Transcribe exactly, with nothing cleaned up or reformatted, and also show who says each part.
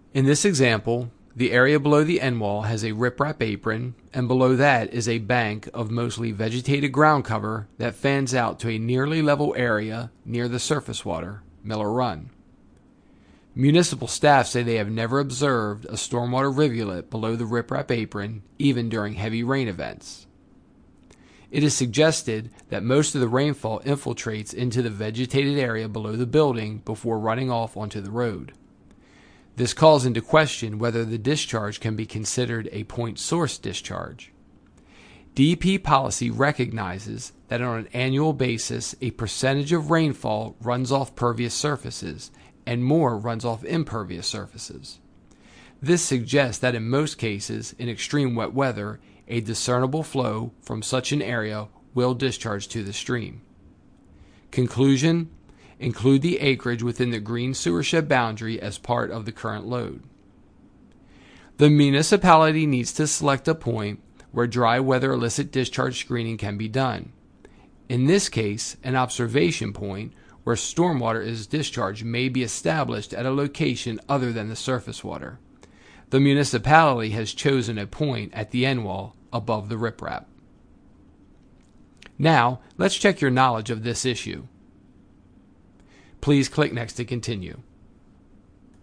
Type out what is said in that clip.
Speaker 1: In this example, the area below the end wall has a riprap apron, and below that is a bank of mostly vegetated ground cover that fans out to a nearly level area near the surface water, Miller Run. Municipal staff say they have never observed a stormwater rivulet below the riprap apron, even during heavy rain events. It is suggested that most of the rainfall infiltrates into the vegetated area below the building before running off onto the road. This calls into question whether the discharge can be considered a point source discharge. D E P policy recognizes that on an annual basis, a percentage of rainfall runs off pervious surfaces and more runs off impervious surfaces. This suggests that in most cases, in extreme wet weather, a discernible flow from such an area will discharge to the stream. Conclusion: include the acreage within the green sewer shed boundary as part of the current load. The municipality needs to select a point where dry weather illicit discharge screening can be done. In this case, an observation point where stormwater is discharged may be established at a location other than the surface water. The municipality has chosen a point at the end wall above the riprap. Now, let's check your knowledge of this issue. Please click next to continue.